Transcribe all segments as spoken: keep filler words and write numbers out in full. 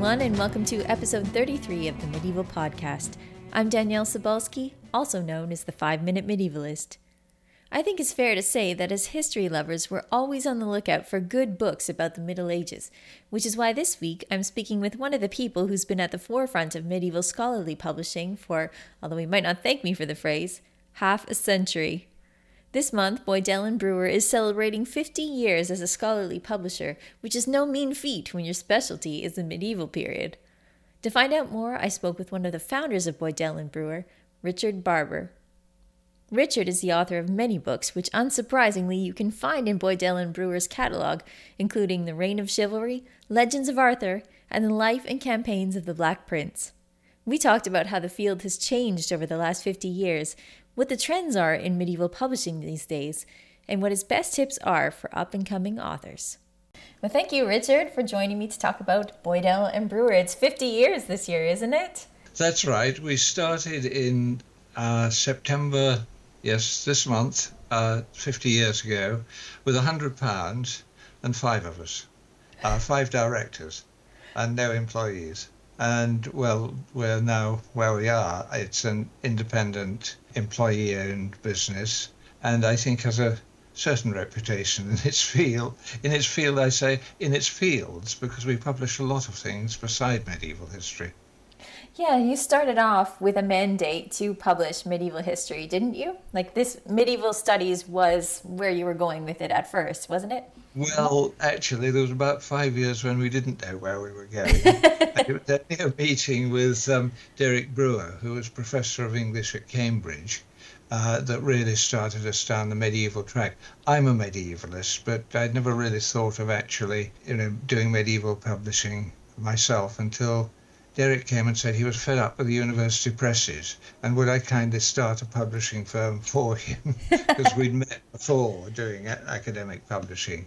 everyone, and welcome to episode thirty-three of the Medieval Podcast. I'm Danielle Sobalski, also known as the Five-Minute Medievalist. I think it's fair to say that as history lovers, we're always on the lookout for good books about the Middle Ages, which is why this week I'm speaking with one of the people who's been at the forefront of medieval scholarly publishing for, although he might not thank me for the phrase, half a century. This month, Boydell and Brewer is celebrating fifty years as a scholarly publisher, which is no mean feat when your specialty is the medieval period. To find out more, I spoke with one of the founders of Boydell and Brewer, Richard Barber. Richard is the author of many books, which unsurprisingly you can find in Boydell and Brewer's catalog, including The Reign of Chivalry, Legends of Arthur, and The Life and Campaigns of the Black Prince. We talked about how the field has changed over the last fifty years, what the trends are in medieval publishing these days, and what his best tips are for up-and-coming authors. Well, thank you, Richard, for joining me to talk about Boydell and Brewer. It's fifty years this year, isn't it? That's right. We started in uh, September, yes, this month, uh, fifty years ago, with one hundred pounds and five of us, uh, five directors and no employees. And, well, we're now where we are. It's an independent, employee-owned business, and I think has a certain reputation in its field. In its field, I say, in its fields, because we publish a lot of things beside medieval history. Yeah, you started off with a mandate to publish medieval history, didn't you? Like this medieval studies was where you were going with it at first, wasn't it? Well, actually, there was about five years when we didn't know where we were going. It was only a meeting with um, Derek Brewer, who was Professor of English at Cambridge, uh, that really started us down the medieval track. I'm a medievalist, but I'd never really thought of actually, you know, doing medieval publishing myself until Derek came and said he was fed up with the university presses and would I kindly start a publishing firm for him, because we'd met before doing academic publishing.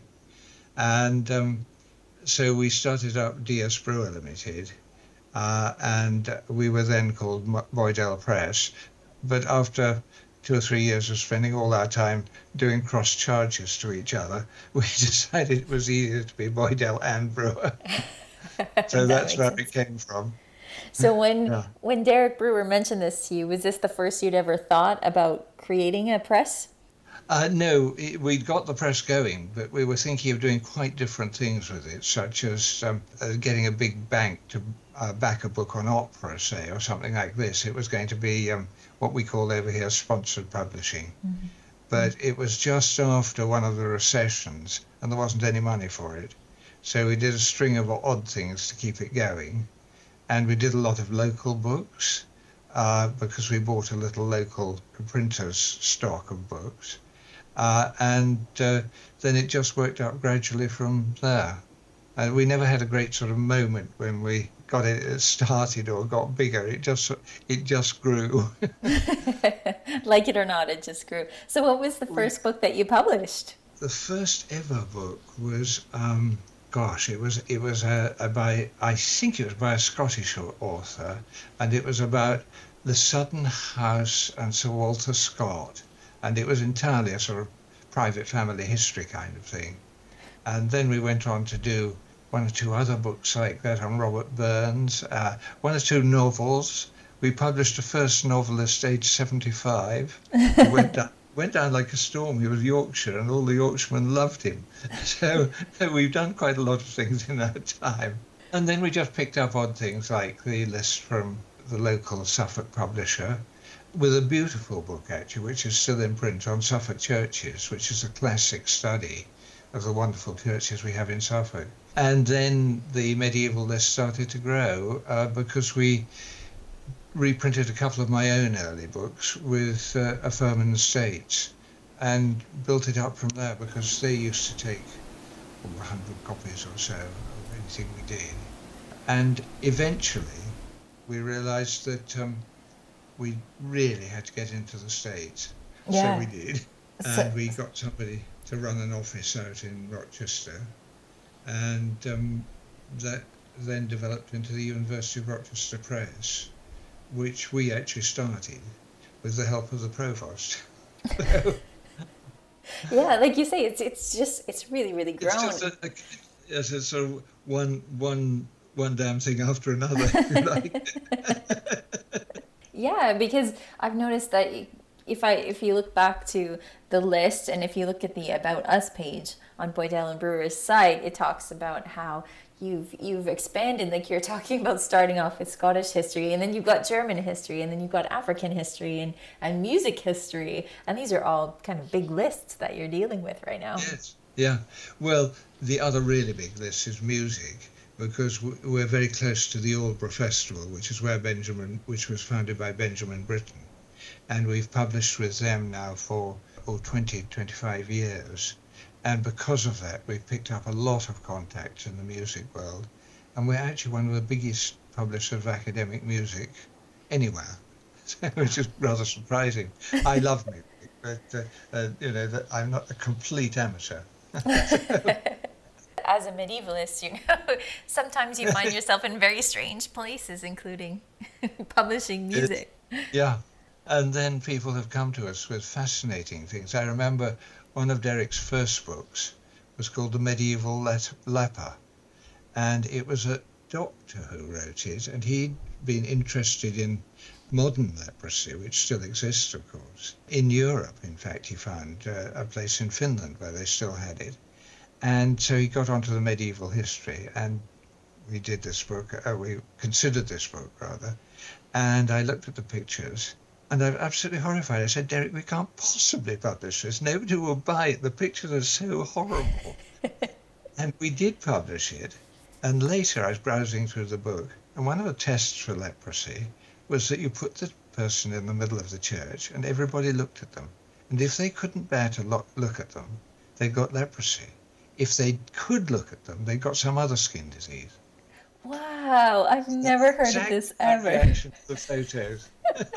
And um, so we started up D S Brewer Limited, uh, and we were then called Boydell Press. But after two or three years of spending all our time doing cross charges to each other, we decided it was easier to be Boydell and Brewer. So that that's where sense. it came from. So when Yeah. when Derek Brewer mentioned this to you, was this the first you'd ever thought about creating a press? Uh, no, it, we'd got the press going, but we were thinking of doing quite different things with it, such as um, uh, getting a big bank to uh, back a book on opera, say, or something like this. It was going to be um, what we call over here sponsored publishing. Mm-hmm. But it was just after one of the recessions, and there wasn't any money for it. So we did a string of odd things to keep it going. And we did a lot of local books uh, because we bought a little local printer's stock of books. Uh, and uh, then it just worked out gradually from there. And we never had a great sort of moment when we got it started or got bigger. It just it just grew. Like it or not, it just grew. So what was the first book that you published? The first ever book was... Um, Gosh, it was it was a, a by I think it was by a Scottish author, and it was about the Sudden House and Sir Walter Scott, and it was entirely a sort of private family history kind of thing. And then we went on to do one or two other books like that on Robert Burns, uh, one or two novels. We published a first novelist aged seventy-five, who went down. Went down like a storm. He was Yorkshire, and all the Yorkshiremen loved him. So, so we've done quite a lot of things in that time. And then we just picked up odd things like the list from the local Suffolk publisher, with a beautiful book, actually, which is still in print on Suffolk churches, which is a classic study of the wonderful churches we have in Suffolk. And then the medieval list started to grow uh, because we reprinted a couple of my own early books with uh, a firm in the States and built it up from there, because they used to take oh, one hundred copies or so of anything we did. And eventually we realized that um, we really had to get into the States. Yeah. So we did. So- and we got somebody to run an office out in Rochester, and um, that then developed into the University of Rochester Press, which we actually started with the help of the provost. Yeah, like you say, it's it's just it's really really grown. It's just a, a, as a sort of one one one damn thing after another, if you like. Yeah, because I've noticed that if I if you look back to the list, and if you look at the About Us page on Boydell and Brewer's site, it talks about how you've you've expanded. Like, you're talking about starting off with Scottish history, and then you've got German history, and then you've got African history, and, and music history, and these are all kind of big lists that you're dealing with right now. Yes. Yeah. Well, the other really big list is music, because we're very close to the Aldeburgh Festival, which is where Benjamin, which was founded by Benjamin Britten, and we've published with them now for oh, twenty, twenty-five years. And because of that, we've picked up a lot of contacts in the music world, and we're actually one of the biggest publishers of academic music anywhere, which is rather surprising. I love music, but uh, uh, you know, that I'm not a complete amateur. As a medievalist, you know, sometimes you find yourself in very strange places, including publishing music. It, yeah. And then people have come to us with fascinating things. I remember one of Derek's first books was called The Medieval Let- Leper. And it was a doctor who wrote it, and he'd been interested in modern leprosy, which still exists, of course. In Europe, in fact, he found uh, a place in Finland where they still had it. And so he got onto the medieval history, and we did this book, uh, we considered this book, rather, and I looked at the pictures, and I'm absolutely horrified. I said, Derek, we can't possibly publish this. Nobody will buy it. The pictures are so horrible. And we did publish it, and later I was browsing through the book, and one of the tests for leprosy was that you put the person in the middle of the church, and everybody looked at them. And if they couldn't bear to look, look at them, they got leprosy. If they could look at them, they got some other skin disease. Wow, I've never heard of this ever. Reaction to the photos.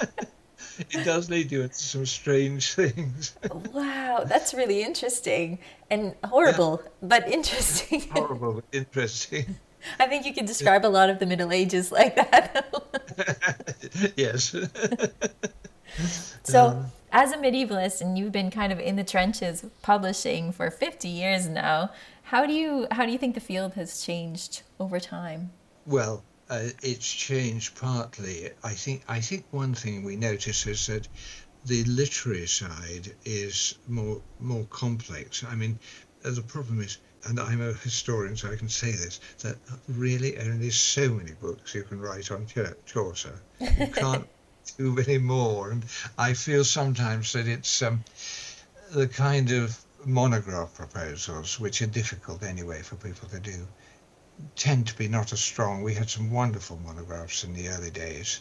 It does lead you into some strange things. Wow, that's really interesting and horrible, yeah. but interesting. Horrible, but interesting. I think you can describe a lot of the Middle Ages like that. Yes. So, um, as a medievalist, and you've been kind of in the trenches of publishing for fifty years now, how do you how do you think the field has changed over time? Well, uh, it's changed partly. I think I think one thing we notice is that the literary side is more more complex. I mean, uh, the problem is, and I'm a historian, so I can say this, that really only so many books you can write on Chaucer. You can't too many more, and I feel sometimes that it's um, the kind of monograph proposals, which are difficult anyway for people to do, tend to be not as strong. We had some wonderful monographs in the early days,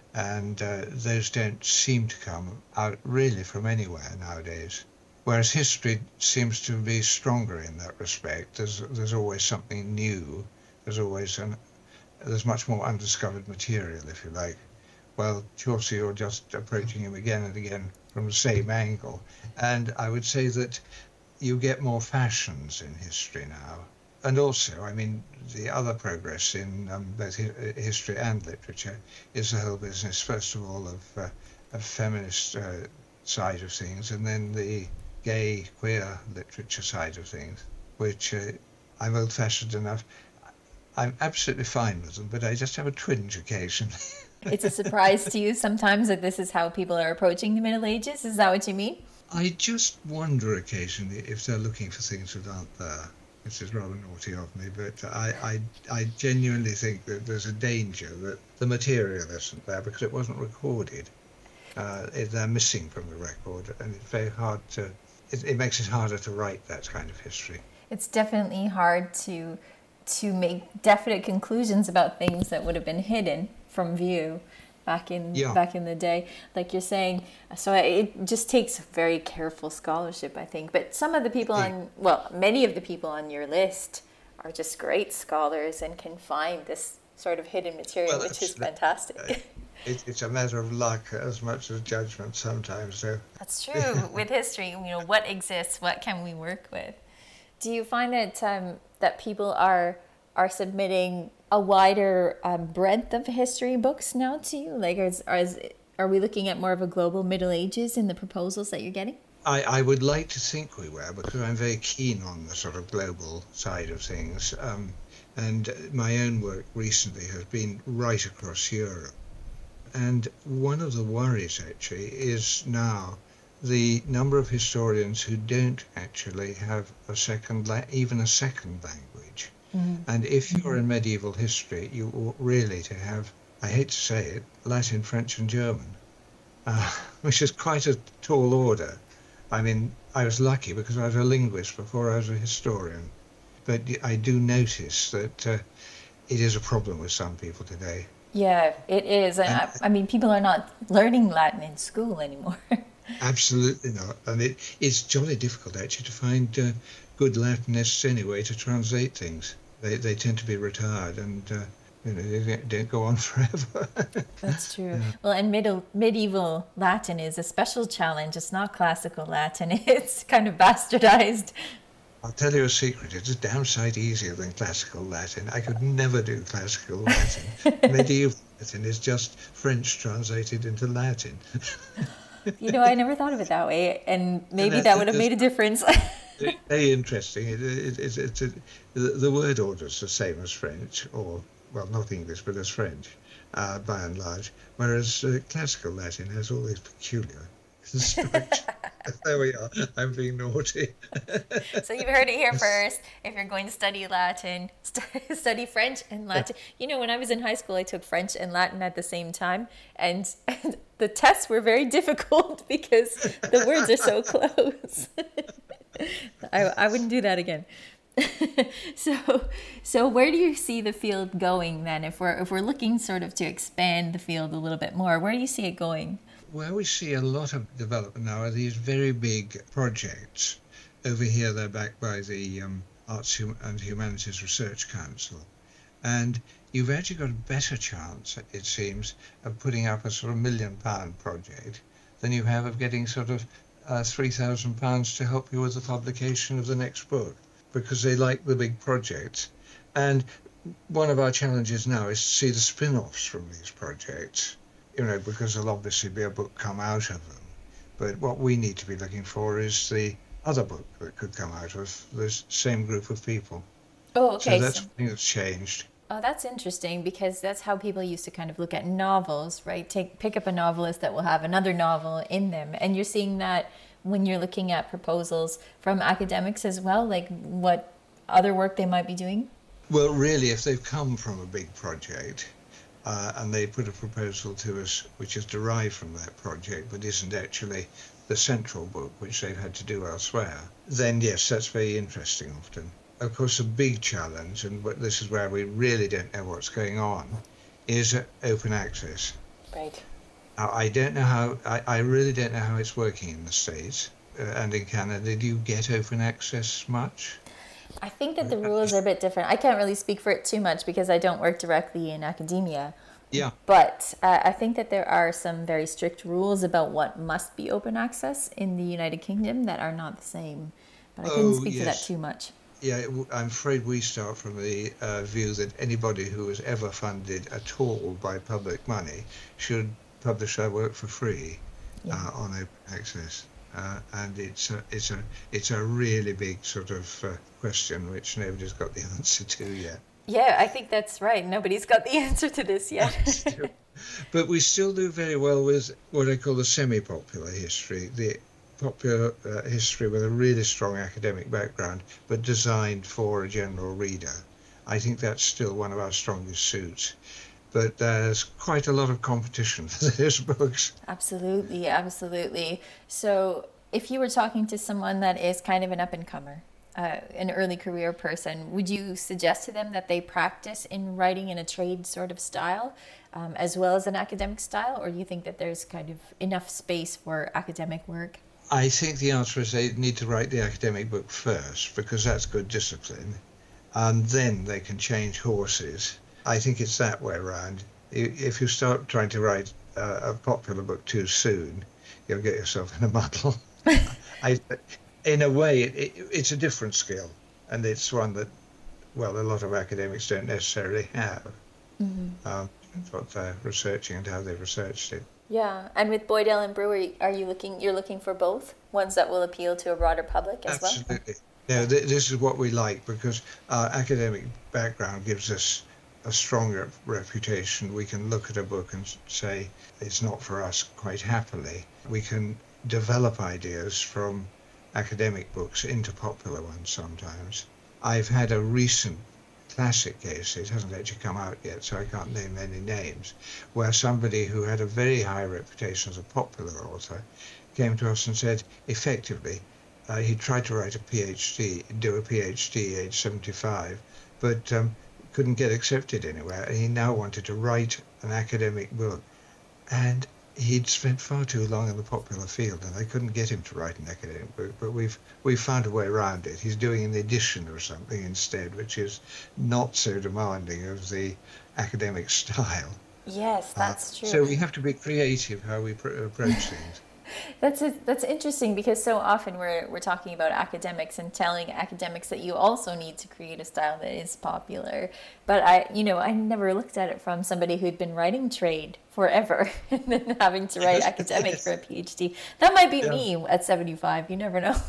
and uh, those don't seem to come out really from anywhere nowadays. Whereas history seems to be stronger in that respect. There's there's always something new. There's always an there's much more undiscovered material, if you like. Well, Chaucer, you're just approaching him again and again from the same angle. And I would say that you get more fashions in history now. And also, I mean, the other progress in um, both hi- history and literature is the whole business, first of all, of uh, a feminist uh, side of things, and then the gay, queer literature side of things, which uh, I'm old-fashioned enough. I'm absolutely fine with them, but I just have a twinge occasionally. It's a surprise to you sometimes that this is how people are approaching the Middle Ages? Is that what you mean? I just wonder occasionally if they're looking for things that aren't there. This is rather naughty of me, but I, I, I genuinely think that there's a danger that the material isn't there because it wasn't recorded. Uh, they're missing from the record, and it's very hard to, it, it makes it harder to write that kind of history. It's definitely hard to to make definite conclusions about things that would have been hidden from view back in yeah. back in the day, like you're saying. So it just takes very careful scholarship, I think. But some of the people yeah. on, well, many of the people on your list are just great scholars and can find this sort of hidden material, well, which is fantastic. Uh, it, it's a matter of luck as much as judgment sometimes, so. That's true. With history, you know, what exists, what can we work with? Do you find that um, that people are are submitting a wider um, breadth of history books now to you? Like, is, are, is, are we looking at more of a global Middle Ages in the proposals that you're getting? I, I would like to think we were, because I'm very keen on the sort of global side of things. Um, And my own work recently has been right across Europe. And one of the worries actually is now the number of historians who don't actually have a second, la- even a second language. Mm-hmm. And if you're in medieval history, you ought really to have, I hate to say it, Latin, French and German, uh, which is quite a tall order. I mean, I was lucky because I was a linguist before I was a historian. But I do notice that uh, it is a problem with some people today. Yeah, it is. And And I, I mean, people are not learning Latin in school anymore. absolutely not. And it, it's jolly difficult actually to find uh, good Latinists anyway to translate things. They they tend to be retired and uh, you know they don't, don't go on forever. That's true. Yeah. Well, and middle, medieval Latin is a special challenge. It's not classical Latin. It's kind of bastardized. I'll tell you a secret. It's a damn sight easier than classical Latin. I could never do classical Latin. Medieval Latin is just French translated into Latin. You know, I never thought of it that way, and maybe that- that would have that's- made a difference. It's very interesting. It, it, it, it's a, the, the word order is the same as French, or, well, not English, but as French, uh, by and large, whereas uh, classical Latin has all these peculiar structures. There we are. I'm being naughty. So you've heard it here first. If you're going to study Latin, st- study French and Latin. You know, when I was in high school, I took French and Latin at the same time, and, and the tests were very difficult because the words are so close. I, I wouldn't do that again. so so where do you see the field going then? If we're if we're looking sort of to expand the field a little bit more, where do you see it going? Where we see a lot of development now are these very big projects. Over here, they're backed by the um, Arts and Humanities Research Council. And you've actually got a better chance, it seems, of putting up a sort of million pound project than you have of getting sort of uh, three thousand pounds to help you with the publication of the next book, because they like the big projects. And one of our challenges now is to see the spin-offs from these projects. You know, because there'll obviously be a book come out of them. But what we need to be looking for is the other book that could come out of the same group of people. Oh, okay. So that's So- something that's changed. Oh, that's interesting because that's how people used to kind of look at novels, right? Take pick up a novelist that will have another novel in them, and you're seeing that when you're looking at proposals from academics as well, like what other work they might be doing. Well, really, if they've come from a big project uh, and they put a proposal to us which is derived from that project but isn't actually the central book which they've had to do elsewhere, then yes, that's very interesting often. Of course, a big challenge, and what- this is where we really don't know what's going on, is uh, open access. Right. Now, I don't know how, I, I really don't know how it's working in the States uh, and in Canada. Do you get open access much? I think that the rules are a bit different. I can't really speak for it too much because I don't work directly in academia. Yeah. But uh, I think that there are some very strict rules about what must be open access in the United Kingdom that are not the same. But I couldn't Oh, speak to that yes. too much. Yeah, w- I'm afraid we start from the uh, view that anybody who was ever funded at all by public money should publish their work for free Yeah. uh, on open access. Uh, and it's a, it's a it's a really big sort of uh, question which nobody's got the answer to yet. Yeah, I think that's right. Nobody's got the answer to this yet. But we still do very well with what I call the semi-popular history, the popular uh, history with a really strong academic background, but designed for a general reader. I think that's still one of our strongest suits. But there's quite a lot of competition for those books. Absolutely, absolutely. So, if you were talking to someone that is kind of an up-and-comer, uh, an early career person, would you suggest to them that they practice in writing in a trade sort of style, um, as well as an academic style, or do you think that there's kind of enough space for academic work? I think the answer is they need to write the academic book first, because that's good discipline, and then they can change horses. I think it's that way around. I- If you start trying to write uh, a popular book too soon, you'll get yourself in a muddle. I, in a way, it, it, it's a different skill, and it's one that, well, a lot of academics don't necessarily have. Mm-hmm. Um, it's what they're researching and how they've researched it. Yeah, and with Boyd Ellen Brewer, are you looking? You're looking for both ones that will appeal to a broader public as well. Absolutely. Yeah, th- this is what we like because our academic background gives us a stronger reputation. We can look at a book and say it's not for us quite happily. We can develop ideas from academic books into popular ones sometimes. I've had a recent classic case, it hasn't actually come out yet, so I can't name any names, where somebody who had a very high reputation as a popular author came to us and said, effectively, uh, he tried to write a PhD, do a PhD age seventy-five, but um, couldn't get accepted anywhere, and he now wanted to write an academic book. And he'd spent far too long in the popular field, and they couldn't get him to write an academic book. But we've we've found a way around it. He's doing an edition or something instead, which is not so demanding of the academic style. Yes, that's uh, true. So we have to be creative how we pr- approach things. That's a, that's interesting because so often we're we're talking about academics and telling academics that you also need to create a style that is popular. But I, you know, I never looked at it from somebody who'd been writing trade forever and then having to write academic for a PhD. That might be Yeah. me at seventy-five. You never know.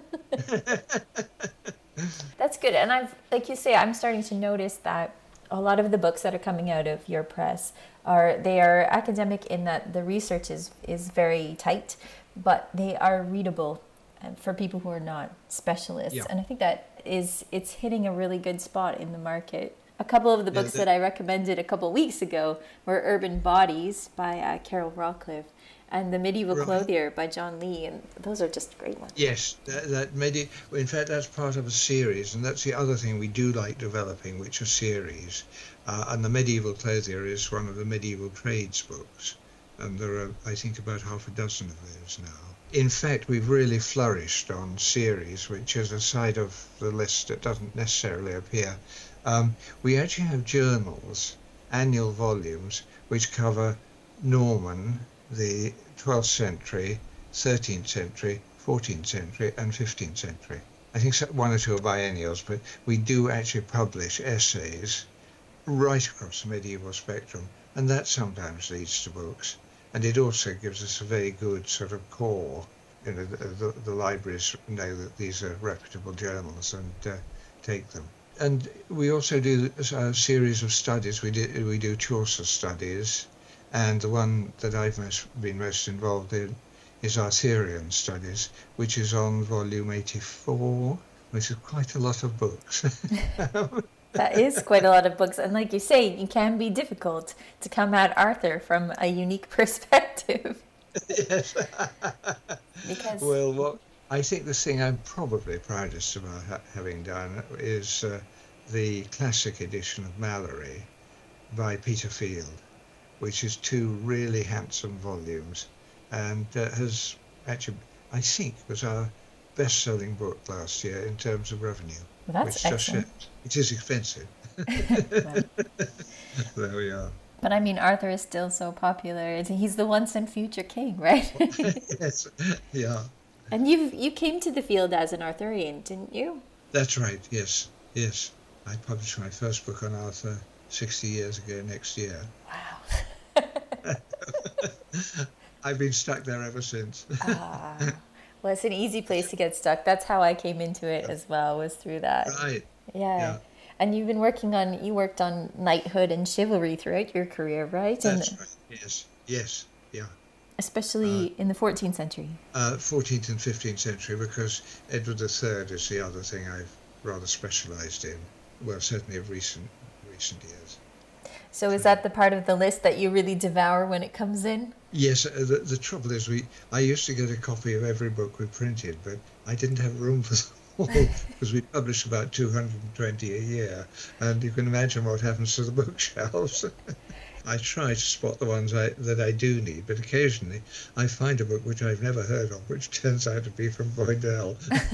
That's good. And I've, like you say, I'm starting to notice that a lot of the books that are coming out of your press are, they are academic in that the research is, is very tight, but they are readable um, for people who are not specialists. Yeah. And I think that is, it's hitting a really good spot in the market. A couple of the Yeah, books that- that I recommended a couple weeks ago were Urban Bodies by uh, Carol Rawcliffe and The Medieval Right. Clothier by John Lee, and those are just great ones. Yes, that, that medi- in fact, that's part of a series, and that's the other thing we do like developing, which are series. Uh, and The Medieval Clothier is one of the medieval trades books, and there are, I think, about half a dozen of those now. In fact, we've really flourished on series, which is a side of the list that doesn't necessarily appear. Um, we actually have journals, annual volumes, which cover Norman, the twelfth century, thirteenth century, fourteenth century, and fifteenth century. I think so- one or two are biennials, but we do actually publish essays right across the medieval spectrum, and that sometimes leads to books. And it also gives us a very good sort of core. You know, the, the, the libraries know that these are reputable journals and uh, take them. And we also do a series of studies. We do, we do Chaucer studies, and the one that I've most, been most involved in is Arthurian studies, which is on volume eighty-four, which is quite a lot of books. That is quite a lot of books. And like you say, it can be difficult to come at Arthur from a unique perspective. Yes. Because Well, what I think the thing I'm probably proudest about ha- having done is uh, the classic edition of Mallory by Peter Field, which is two really handsome volumes, and uh, has actually, I think, was our best-selling book last year in terms of revenue. Well, that's which just excellent. shows- It is expensive. Well, There we are. but I mean, Arthur is still so popular. It's- He's the once and future king, right? Yes, yeah, And you you came to the field as an Arthurian, didn't you? that's right. Yes, yes. I published my first book on Arthur sixty years ago next year. Wow. I've been stuck there ever since. Ah, well, it's an easy place to get stuck. That's how I came into it as well, was through that. Right. Yeah. Yeah. And you've been working on, you worked on knighthood and chivalry throughout your career, right? And That's right. Yes. Yes. Yeah. especially in the fourteenth century. Uh, fourteenth and fifteenth century, because Edward the Third is the other thing I've rather specialised in. Well, certainly of recent recent years. So is that the part of the list that you really devour when it comes in? Yes. Uh, the, the trouble is, we I used to get a copy of every book we printed, but I didn't have room for them all because we published about two hundred twenty a year, and you can imagine what happens to the bookshelves. I try to spot the ones I, that I do need, but occasionally I find a book which I've never heard of, which turns out to be from Boydell.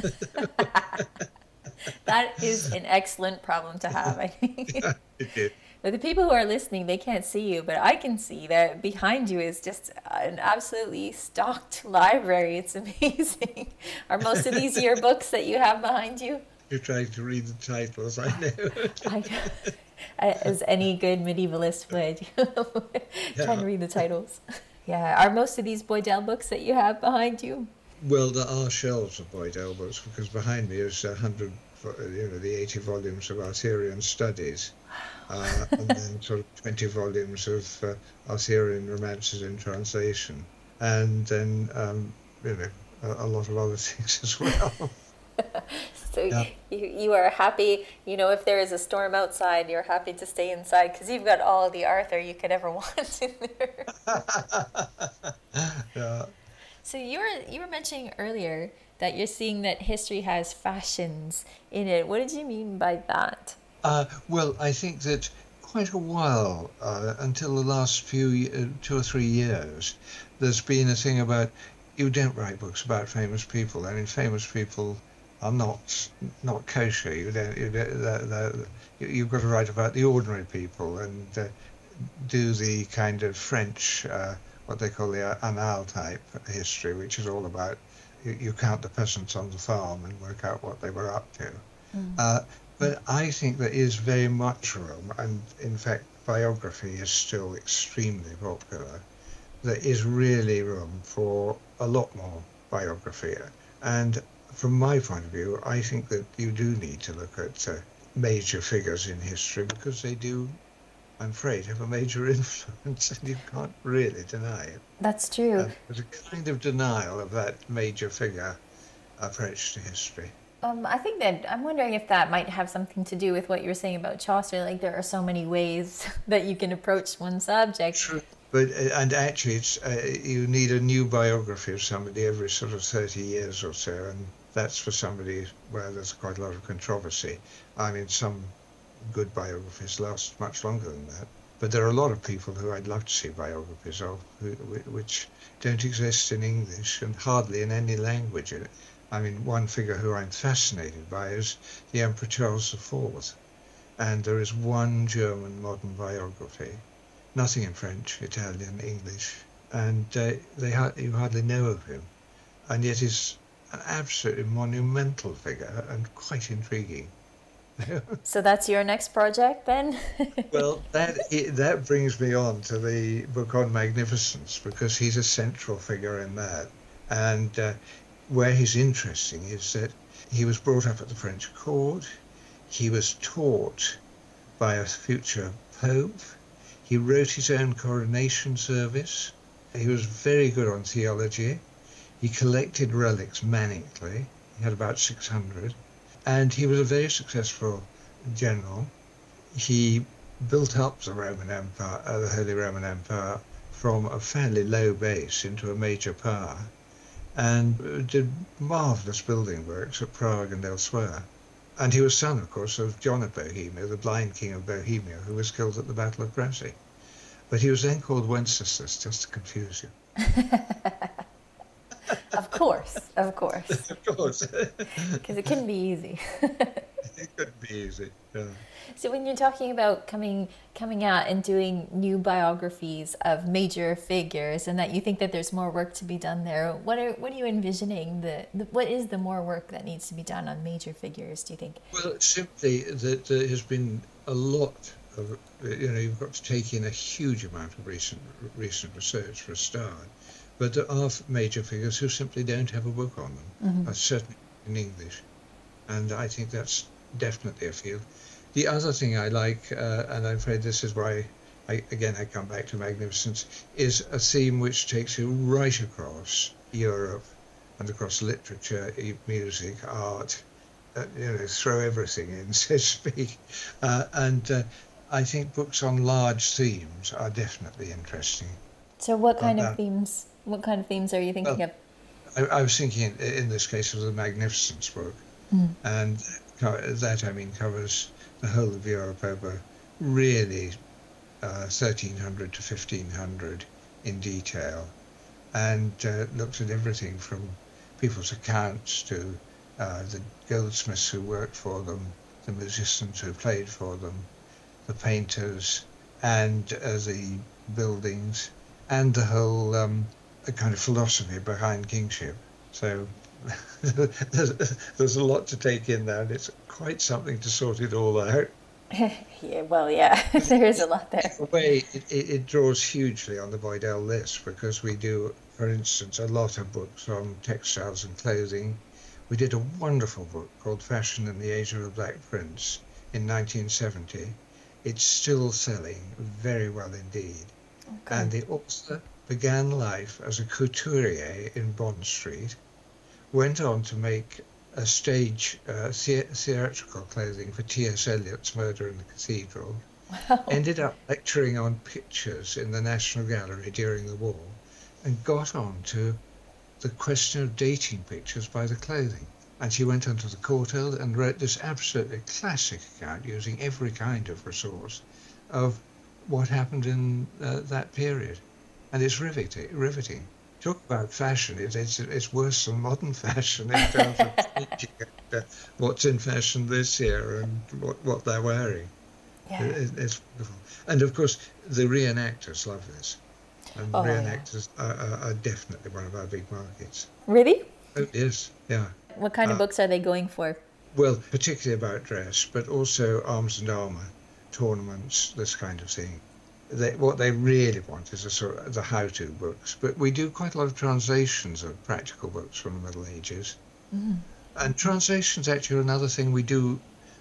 That is an excellent problem to have, I think. It did. But the people who are listening, they can't see you, but I can see that behind you is just an absolutely stocked library. It's amazing. Are most of these your books that you have behind you? You're trying to read the titles, I know. I, as any good medievalist would, trying Yeah. to read the titles. Yeah, are most of these Boydell books that you have behind you? Well, there are shelves of Boydell books because behind me is a hundred, you know, the eighty volumes of Arthurian studies, uh, and then sort of twenty volumes of uh, Arthurian romances in translation, and then um, you know a, a lot of other things as well. So Yeah. you, you are happy, you know, if there is a storm outside, you're happy to stay inside because you've got all the Arthur you could ever want in there. Yeah. So you were you were mentioning earlier that you're seeing that history has fashions in it. What did you mean by that? Uh, well, I think that quite a while, uh, until the last few, ye- uh, two or three years, there's been a thing about you don't write books about famous people. I mean, famous people are not not kosher. You don't. You don't the, the, you- you've got to write about the ordinary people and uh, do the kind of French, uh, what they call the annal type history, which is all about you, you count the peasants on the farm and work out what they were up to. Mm. Uh, but I think there is very much room, and in fact, biography is still extremely popular. There is really room for a lot more biography. And from my point of view, I think that you do need to look at uh, major figures in history because they do, I'm afraid, have a major influence, and you can't really deny it. That's true. And there's a kind of denial of that major figure approach to history. Um, I think that I'm wondering if that might have something to do with what you were saying about Chaucer. Like there are so many ways that you can approach one subject. True. But uh, and actually, it's uh, you need a new biography of somebody every sort of thirty years or so, and that's for somebody where there's quite a lot of controversy. I mean, some good biographies last much longer than that, but there are a lot of people who I'd love to see biographies of, who, which don't exist in English and hardly in any language. I mean, one figure who I'm fascinated by is the Emperor Charles the Fourth, and there is one German modern biography. Nothing in French, Italian, English, and uh, they ha- you hardly know of him, and yet he's an absolutely monumental figure and quite intriguing. So that's your next project then? Well, that i- that brings me on to the book on Magnificence because he's a central figure in that, and uh, where he's interesting is that he was brought up at the French court, he was taught by a future pope. He wrote his own coronation service. He was very good on theology. He collected relics manically. He had about six hundred. And he was a very successful general. He built up the Roman Empire, uh, the Holy Roman Empire, from a fairly low base into a major power, and did marvelous building works at Prague and elsewhere. And he was son, of course, of John of Bohemia, the blind king of Bohemia, who was killed at the Battle of Crécy. But he was then called Wenceslas, just to confuse you. Of course, of course, Of course. because it can be easy. It could be easy. Yeah. So when you're talking about coming coming out and doing new biographies of major figures, and that you think that there's more work to be done there, what are what are you envisioning? The, the what is the more work that needs to be done on major figures? Do you think? Well, simply that there has been a lot of, you know, you've got to take in a huge amount of recent recent research for a start. But there are major figures who simply don't have a book on them, Mm-hmm. uh, certainly in English. And I think that's definitely a field. The other thing I like, uh, and I'm afraid this is why, I, again, I come back to Magnificence, is a theme which takes you right across Europe and across literature, e- music, art, uh, you know, throw everything in, so to speak. Uh, and uh, I think books on large themes are definitely interesting. So what kind Uh, of themes? What kind of themes are you thinking well, of? I, I was thinking in, in this case of the Magnificence book, Mm. and co- that, I mean, covers the whole of Europe over really uh, thirteen hundred to fifteen hundred in detail, and uh, looks at everything from people's accounts to uh, the goldsmiths who worked for them, the musicians who played for them, the painters, and uh, the buildings, and the whole um, a kind of philosophy behind kingship. So there's, there's a lot to take in there, and it's quite something to sort it all out. Yeah, well, yeah, there is a lot there. In a way, it, it, it draws hugely on the Boydell list because we do for instance, a lot of books on textiles and clothing. We did a wonderful book called Fashion in the Age of the Black Prince in nineteen seventy. It's still selling very well indeed. Okay. And the author began life as a couturier in Bond Street, went on to make a stage uh, the- theatrical clothing for T S. Eliot's Murder in the Cathedral, Wow. ended up lecturing on pictures in the National Gallery during the war, and got on to the question of dating pictures by the clothing. And she went onto the Courtauld and wrote this absolutely classic account using every kind of resource of what happened in uh, that period. And it's riveting. riveting. Talk about fashion, it, it's, it's worse than modern fashion in terms of teaching uh, what's in fashion this year and what, what they're wearing. Yeah. It, it's wonderful. And of course, the reenactors love this. And Oh, yeah. reenactors are, are, are definitely one of our big markets. Really? Oh, yes, yeah. What kind of Uh, books are they going for? Well, particularly about dress, but also arms and armour, tournaments, this kind of thing. They, what they really want is a sort of the how-to books. But we do quite a lot of translations of practical books from the Middle Ages. Mm. And translations actually are another thing we do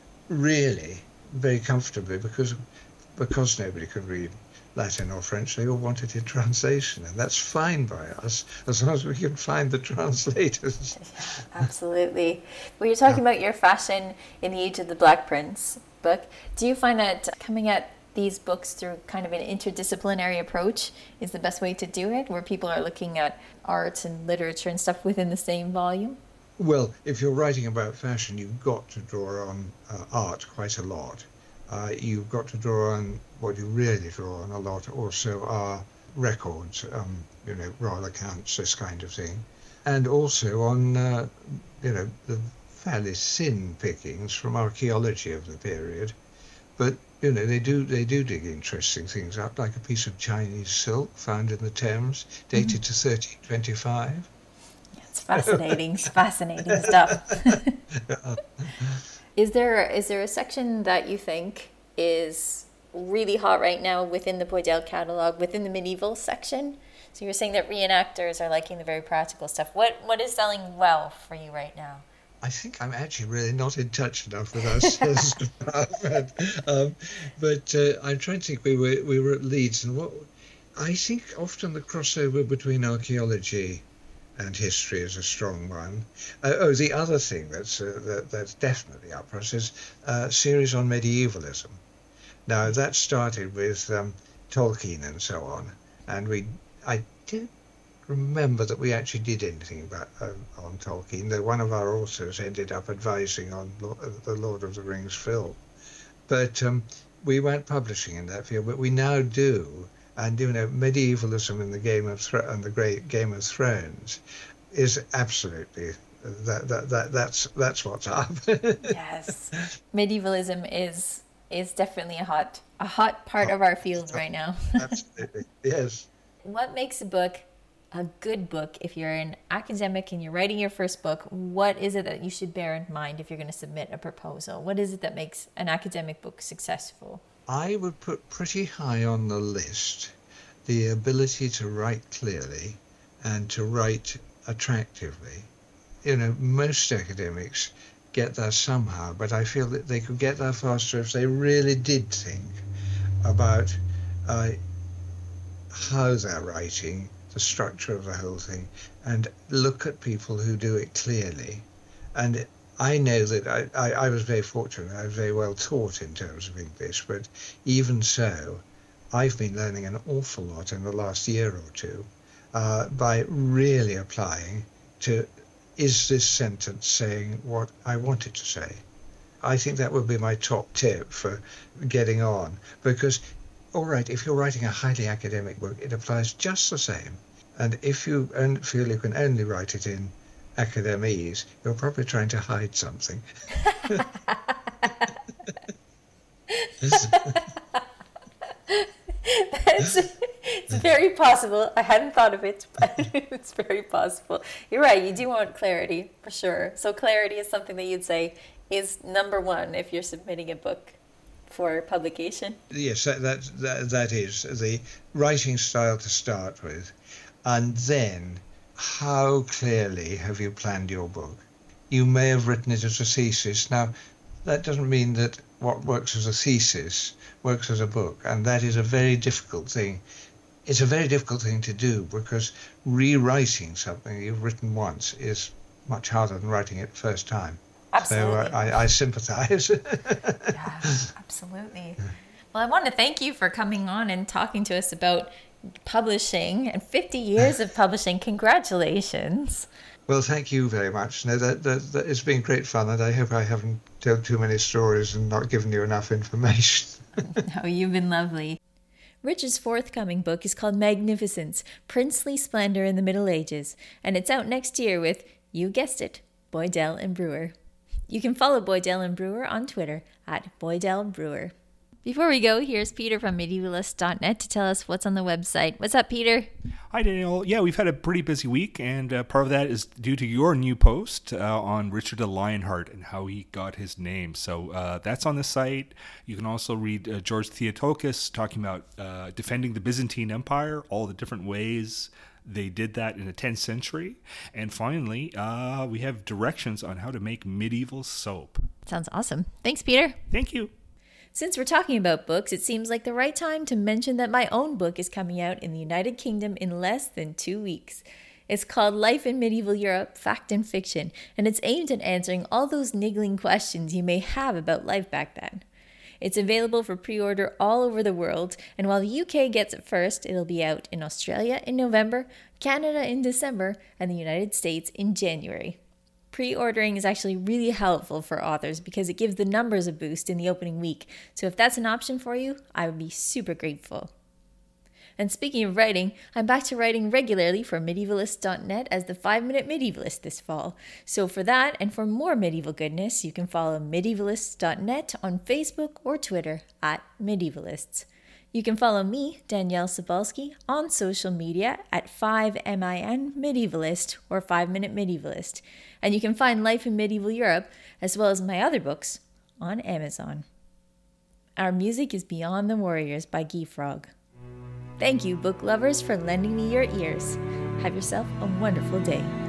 really very comfortably because because nobody could read Latin or French, they all want it in translation, and that's fine by us as long as we can find the translators. Absolutely. Well, you're talking about your Fashion in the Age of the Black Prince book. Do you find that coming at these books through kind of an interdisciplinary approach is the best way to do it, where people are looking at art and literature and stuff within the same volume? Well, if you're writing about fashion, you've got to draw on uh, art quite a lot. Uh, you've got to draw on, what you really draw on a lot also are records, um, you know, royal accounts, this kind of thing. And also on, uh, you know, the fairly thin pickings from archaeology of the period. But, you know, they do they do dig interesting things up, like a piece of Chinese silk found in the Thames, dated to thirteen twenty-five. It's fascinating, it's fascinating stuff. Is there is there a section that you think is really hot right now within the Boydell catalog, within the medieval section? So you're saying that reenactors are liking the very practical stuff. What what is selling well for you right now? I think I'm actually really not in touch enough with our sales department. Um, but uh, I'm trying to think. We were we were at Leeds, and what I think often the crossover between archaeology and history is a strong one. Uh, oh, the other thing that's uh, that, that's definitely up for us is a series on medievalism. Now that started with um, Tolkien and so on, and we I did remember that we actually did anything about uh, on Tolkien. That one of our authors ended up advising on Lo- the Lord of the Rings film, but um, we weren't publishing in that field. But we now do. And you know, medievalism in the Game of Thro- and the Great Game of Thrones is absolutely that that, that that's that's what's up. Yes, medievalism is is definitely a hot a hot part of our field right now. Absolutely, yes. What makes a book a good book? If you're an academic and you're writing your first book, what is it that you should bear in mind if you're going to submit a proposal? What is it that makes an academic book successful? I would put pretty high on the list the ability to write clearly and to write attractively. You know, most academics get there somehow, but I feel that they could get there faster if they really did think about uh, how they're writing, the structure of the whole thing, and look at people who do it clearly. And I know that I, I, I was very fortunate. I was very well taught in terms of English, but even so, I've been learning an awful lot in the last year or two uh, by really applying to, is this sentence saying what I want it to say? I think that would be my top tip for getting on, because, all right, if you're writing a highly academic book, it applies just the same. And if you feel you can only write it in academese, you're probably trying to hide something. That's, it's very possible. I hadn't thought of it, but it's very possible. You're right. You do want clarity, for sure. So clarity is something that you'd say is number one if you're submitting a book for publication. Yes, that that that, that is the writing style to start with. And then, how clearly have you planned your book? You may have written it as a thesis. Now, that doesn't mean that what works as a thesis works as a book, and that is a very difficult thing. It's a very difficult thing to do, because rewriting something you've written once is much harder than writing it the first time. Absolutely. So uh, I, I sympathize. Yeah, absolutely. Well, I want to thank you for coming on and talking to us about publishing and fifty years of publishing. Congratulations. Well, thank you very much. No, that, that, that it's been great fun, and I hope I haven't told too many stories and not given you enough information. No, you've been lovely. Richard's forthcoming book is called Magnificence, Princely Splendor in the Middle Ages, and it's out next year with, you guessed it, Boydell and Brewer. You can follow Boydell and Brewer on Twitter at Boydell Brewer. Before we go, here's Peter from medievalist dot net to tell us what's on the website. What's up, Peter? Hi, Daniel. Yeah, we've had a pretty busy week, and uh, part of that is due to your new post uh, on Richard de Lionheart and how he got his name. So uh, that's on the site. You can also read uh, George Theotokos talking about uh, defending the Byzantine Empire, all the different ways they did that in the tenth century. And finally, uh, we have directions on how to make medieval soap. Sounds awesome. Thanks, Peter. Thank you. Since we're talking about books, it seems like the right time to mention that my own book is coming out in the United Kingdom in less than two weeks. It's called Life in Medieval Europe, Fact and Fiction, and it's aimed at answering all those niggling questions you may have about life back then. It's available for pre-order all over the world, and while the U K gets it first, it'll be out in Australia in November, Canada in December, and the United States in January. Pre-ordering is actually really helpful for authors because it gives the numbers a boost in the opening week, so if that's an option for you, I would be super grateful. And speaking of writing, I'm back to writing regularly for medievalist dot net as the five minute Medievalist this fall. So for that and for more medieval goodness, you can follow medievalist dot net on Facebook or Twitter at Medievalists. You can follow me, Danielle Sobalski, on social media at five min Medievalist or five minute Medievalist. And you can find Life in Medieval Europe, as well as my other books, on Amazon. Our music is Beyond the Warriors by Guy Frog. Thank you, book lovers, for lending me your ears. Have yourself a wonderful day.